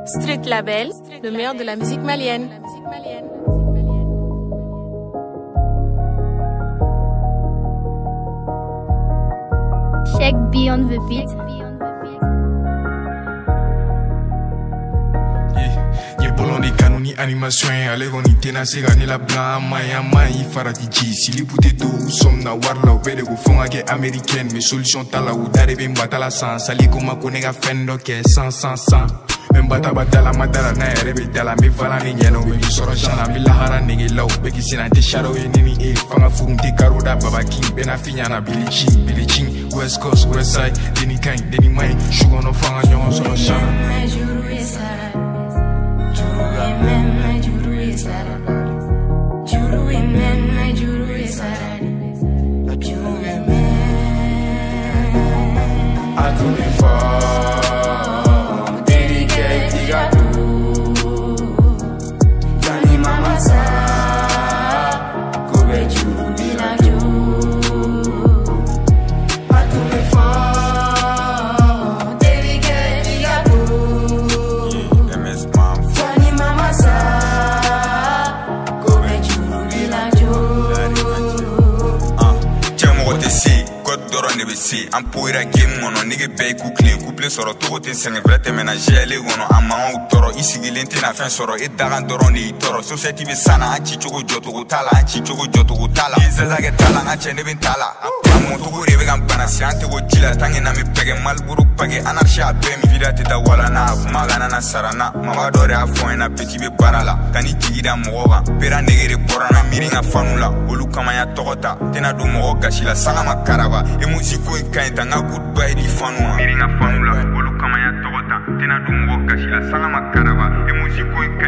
Street Label, le meilleur de la musique malienne. Check Beyond the Beat. Boloni kanuni animation ale goni tena sega ni la blanc mai farati ji sili puteto somna warla obede go fonga ke américaine mais solution tala ou d'arriver mbatala sans sali kuma konega fendo ke sans men bata batala madara na rebe dala mi vala ni nyeno mi soro jana mi lahara nigi law beki sina te shadow ni e fanga furumti karoda baba king bena finya na Billie Jean West Coast West Side deni kind deni mai sugar no fanga nyon soro jana an poira game mono nige be couple soro to te senge vrete ménager le gono ama o toro isigile ntina fen soro e daga ndoro ni toro society be sana anchi chogo joto go tala izazage tala anche ne ben tala amo to go rebe gam bana siante go jila tangi na mi pege malburu page anarchia be mi vidate da wala na magana na sarana mama dore afo ena petit be barala kani jigida moga pera negere borana miringa fanula olu kama ya togota tena do mogo gashila sanga makaraba e musiko kan tanga goodbye di fanua miringa fanula olu kama ya togota tena do mogo gashila sanga makaraba e musiko